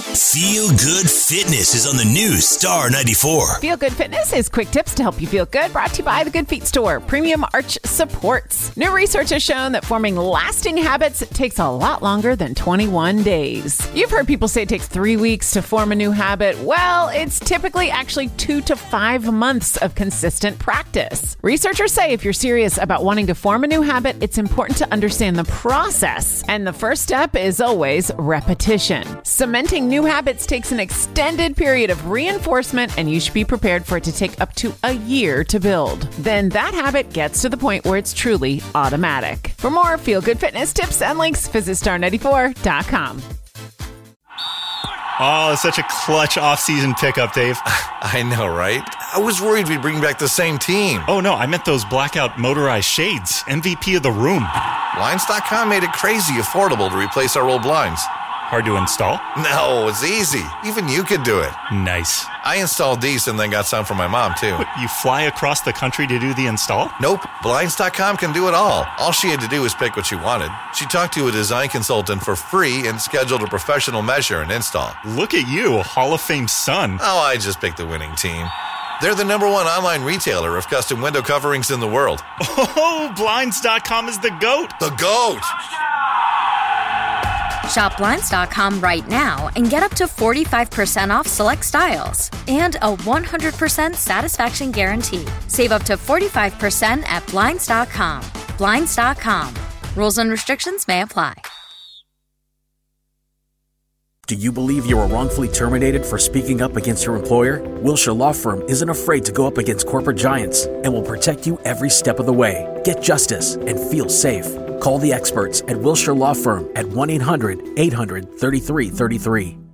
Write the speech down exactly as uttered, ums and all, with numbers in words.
Feel Good Fitness is on the new Star ninety-four. Feel Good Fitness is quick tips to help you feel good, brought to you by the Good Feet Store. Premium Arch Supports. New research has shown that forming lasting habits takes a lot longer than twenty-one days. You've heard people say it takes three weeks to form a new habit. Well, it's typically actually two to five months of consistent practice. Researchers say if you're serious about wanting to form a new habit, it's important to understand the process. And the first step is always repetition. Cementing new habits takes an extended period of reinforcement, and you should be prepared for it to take up to a year to build. Then that habit gets to the point where it's truly automatic. For more Feel Good Fitness tips and links, visit star ninety-four dot com. Oh, such a clutch off-season pickup, Dave. I know, right? I was worried we'd bring back the same team. Oh, no, I meant those blackout motorized shades. M V P of the room. Blinds dot com made it crazy affordable to replace our old blinds. Hard to install? No, it's easy. Even you could do it. Nice. I installed these and then got some for my mom, too. What, you fly across the country to do the install? Nope. Blinds dot com can do it all. All she had to do was pick what she wanted. She talked to a design consultant for free and scheduled a professional measure and install. Look at you, a Hall of Fame son. Oh, I just picked the winning team. They're the number one online retailer of custom window coverings in the world. Oh, Blinds dot com is the GOAT. The GOAT! Shop Blinds dot com right now and get up to forty-five percent off select styles and a one hundred percent satisfaction guarantee. Save up to forty-five percent at Blinds dot com. Blinds dot com. Rules and restrictions may apply. Do you believe you were wrongfully terminated for speaking up against your employer? Wilshire Law Firm isn't afraid to go up against corporate giants and will protect you every step of the way. Get justice and feel safe. Call the experts at Wilshire Law Firm at one eight hundred eight hundred thirty-three thirty-three.